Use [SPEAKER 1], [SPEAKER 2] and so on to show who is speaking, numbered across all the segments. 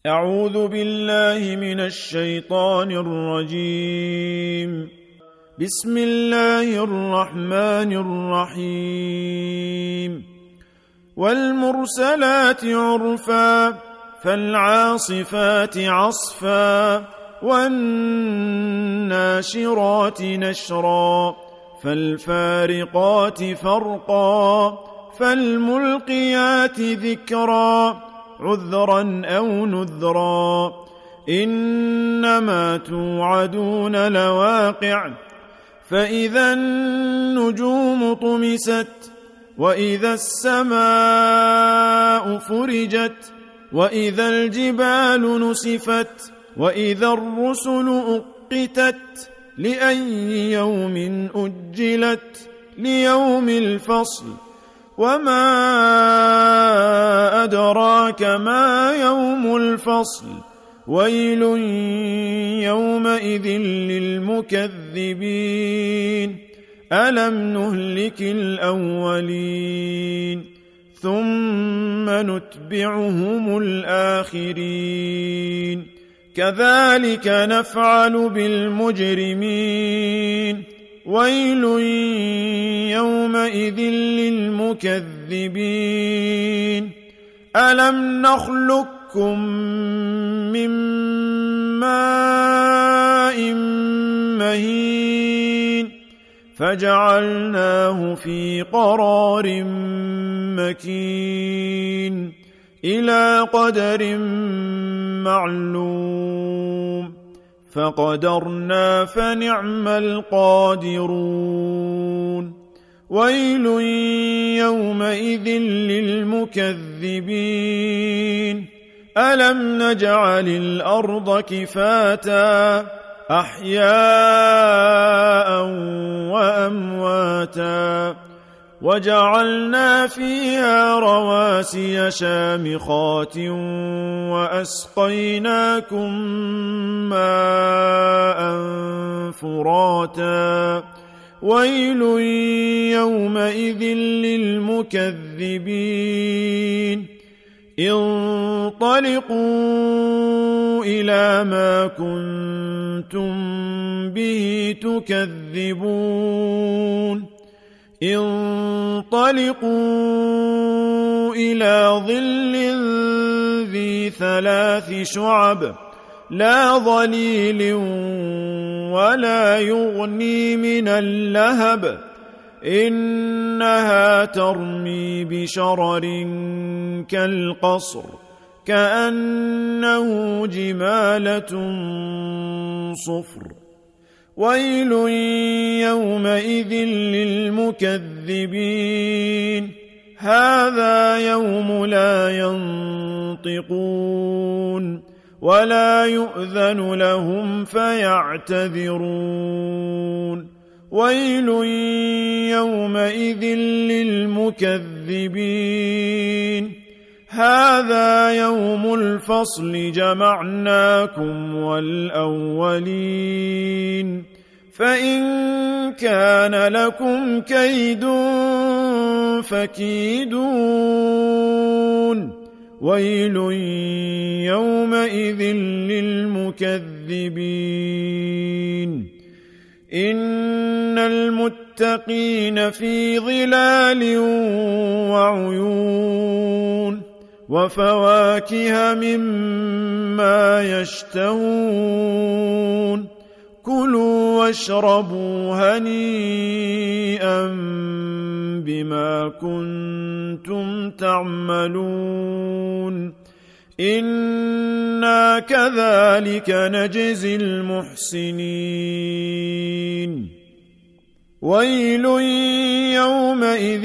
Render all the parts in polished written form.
[SPEAKER 1] أعوذ بالله من الشيطان الرجيم. بسم الله الرحمن الرحيم. والمرسلات عرفا فالعاصفات عصفا والناشرات نشرا فالفارقات فرقا فالملقيات ذكرا عذرا أو نذرا إنما توعدون لواقع فإذا النجوم طمست وإذا السماء فرجت وإذا الجبال نسفت وإذا الرسل أقتت لأي يوم أجلت ليوم الفصل وما أدراك ما يوم الفصل ويل يومئذ للمكذبين ألم نهلك الأولين ثم نتبعهم الآخرين كذلك نفعل بالمجرمين ويل يومئذ للمكذبين ألم نخلقكم من ماء مهين فجعلناه في قرار مكين إلى قدر معلوم فقدرنا فنعم القادرون ويل يومئذ للمكذبين ألم نجعل الأرض كفاتا أحياء وأمواتا وجعلنا فيها رواسي شامخات وأسقيناكم ماء فراتا ويل يومئذ للمكذبين انطلقوا إلى ما كنتم به تكذبون انطلقوا إلى ظل ذي 3 شعب لا ظليل ولا يغني من اللهب إنها ترمي بشرر كالقصر كأنه جمالة صفر ويل يومئذ للمكذبين هذا يوم لا ينطقون ولا يؤذن لهم فيعتذرون ويل يومئذ للمكذبين هذا يوم الفصل جمعناكم والأولين فإن كان لكم كيد فكيدون ويل يومئذ للمكذبين إن المتقين في ظلال وعيون وفواكه مما يشتهون كلوا واشربوا هنيئا بما كنتم تعملون إنا كذلك نجزي المحسنين ويل يومئذ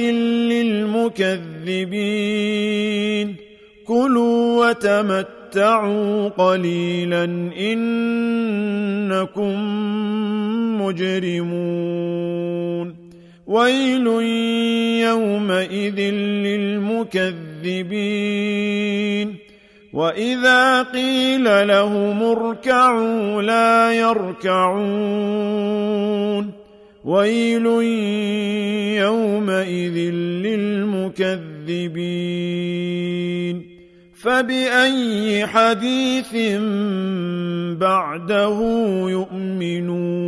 [SPEAKER 1] للمكذبين كلوا وتمتعوا قليلا إنكم مجرمون ويل يومئذ للمكذبين وإذا قيل لهم اركعوا لا يركعون ويل يومئذ للمكذبين فبأي حديث بعده يؤمنون